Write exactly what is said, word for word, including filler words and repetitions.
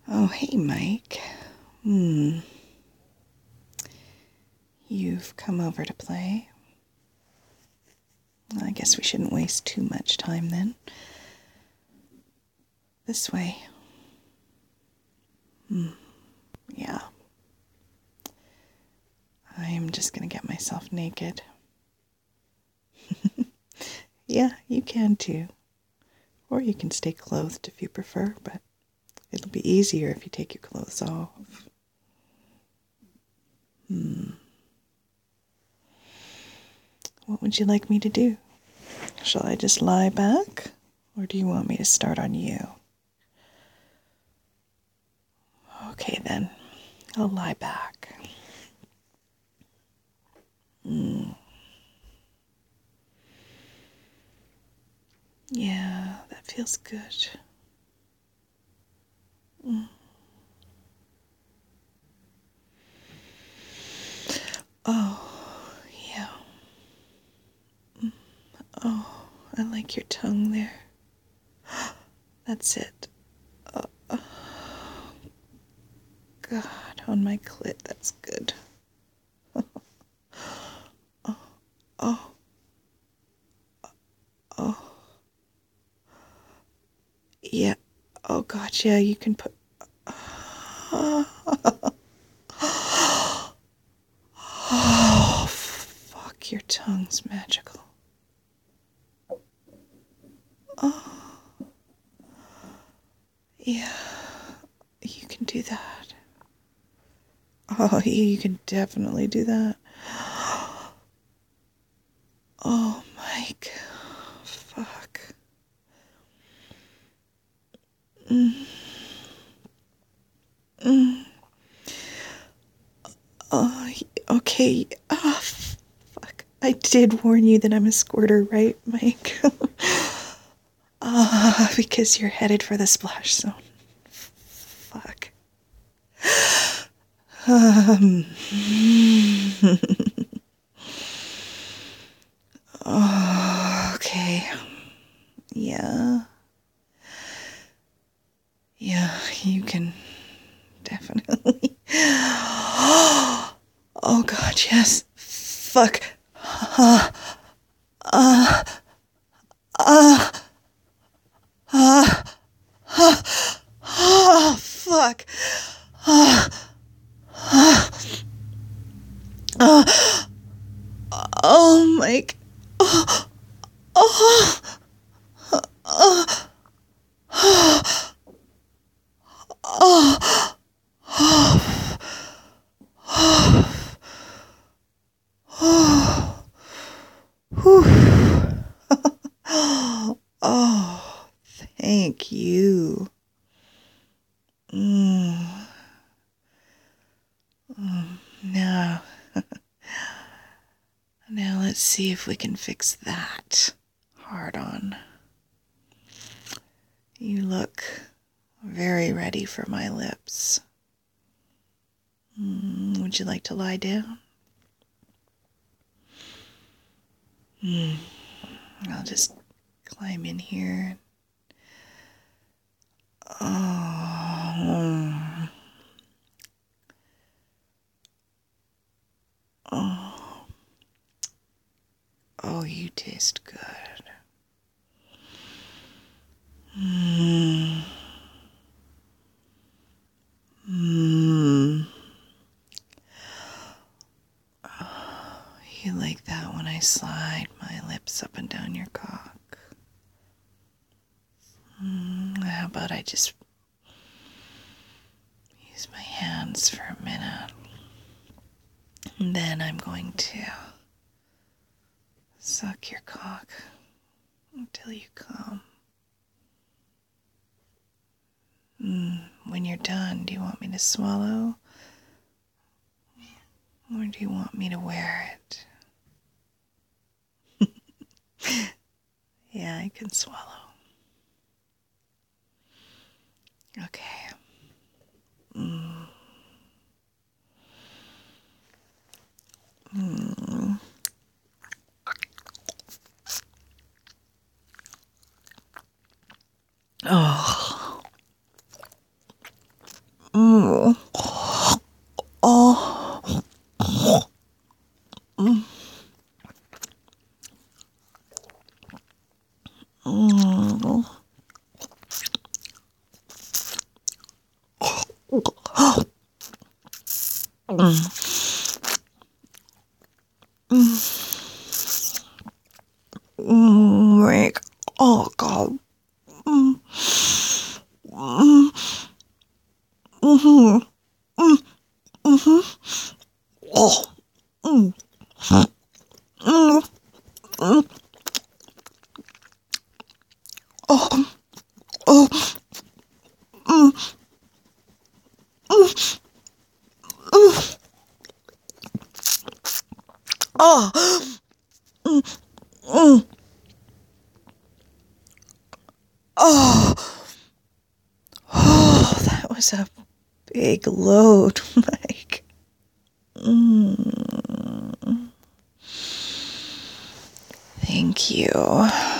Oh, hey, Mike. Hmm. You've come over to play. I guess we shouldn't waste too much time then. This way. Hmm. Yeah. I'm just gonna get myself naked. Yeah, you can too. Or you can stay clothed if you prefer, but it'll be easier if you take your clothes off. Hmm. What would you like me to do? Shall I just lie back? Or do you want me to start on you? Okay then, I'll lie back. Mm. Yeah, that feels good. Mm. Oh, yeah. Mm. Oh, I like your tongue there. That's it. Oh, oh. God, on my clit, that's good. Oh, oh, oh. Yeah. Oh, God, yeah, you can put... Oh, fuck, your tongue's magical. Oh, yeah, you can do that. Oh, you, you can definitely do that. Oh, Mike. Fuck. Mm. Mm. Oh, okay. Oh, fuck. I did warn you that I'm a squirter, right, Mike? Ah, uh, because you're headed for the splash zone. Fuck. Um. Oh, okay. Yeah. Yeah, you can definitely. Oh, God, yes. Fuck. Uh, uh, uh, uh, uh, oh, fuck. Uh, uh, uh, oh, Mike. Oh, oh, oh, oh, oh, oh, whew. Oh, thank you. Mm. Mm. Now, now let's see if we can fix that hard on. You look very ready for my lips. Mm, would you like to lie down? Mm, I'll just climb in here. Oh, oh, oh, you taste good. Mm. Mm. Oh, you like that when I slide my lips up and down your cock? Mm, how about I just use my hands for a minute? And then I'm going to suck your cock until you come. Mm, when you're done, do you want me to swallow? Or do you want me to wear it? Yeah, I can swallow. Okay. Mm. Mm. Oh. Rick. Oh, God. Mm. Mm. Mm-hmm. Mm. Mm-hmm. Oh. Mm. Mm. Mm. Oh. Oh. Mm. Mm. Mm. Oh. Mm. Mm. Oh. Oh, that was a big load, Mike. Mm. Thank you.